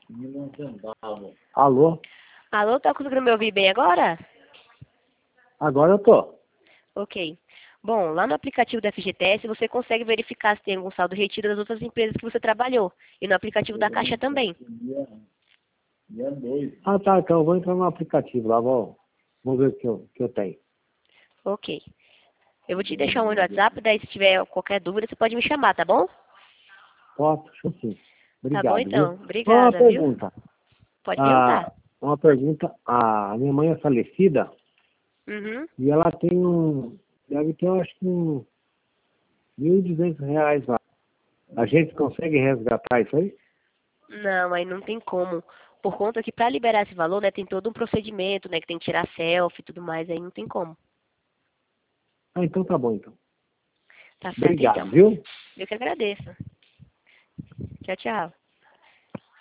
Alô? Alô, tá conseguindo me ouvir bem agora? Agora eu tô. Ok. Bom, lá no aplicativo da FGTS você consegue verificar se tem algum saldo retido das outras empresas que você trabalhou. E no aplicativo da Caixa também. Ah, tá. Então eu vou entrar no aplicativo lá. Vamos ver o que eu tenho. Ok. Eu vou te deixar um no WhatsApp, daí se tiver qualquer dúvida você pode me chamar, tá bom? Posso? Sim. Tá bom Obrigado, viu? então. Uma Obrigada, viu? pergunta. Pode perguntar. Uma pergunta. A minha mãe é falecida Uhum. e ela tem deve ter, eu acho que R$ 1.200 lá. A gente consegue resgatar isso aí? Não, aí não tem como. Por conta que para liberar esse valor, né, tem todo um procedimento, né, que tem que tirar selfie e tudo mais, aí não tem como. Ah, então tá bom, então. Tá certo Obrigado, então. viu? Eu que agradeço. Tchau, tchau.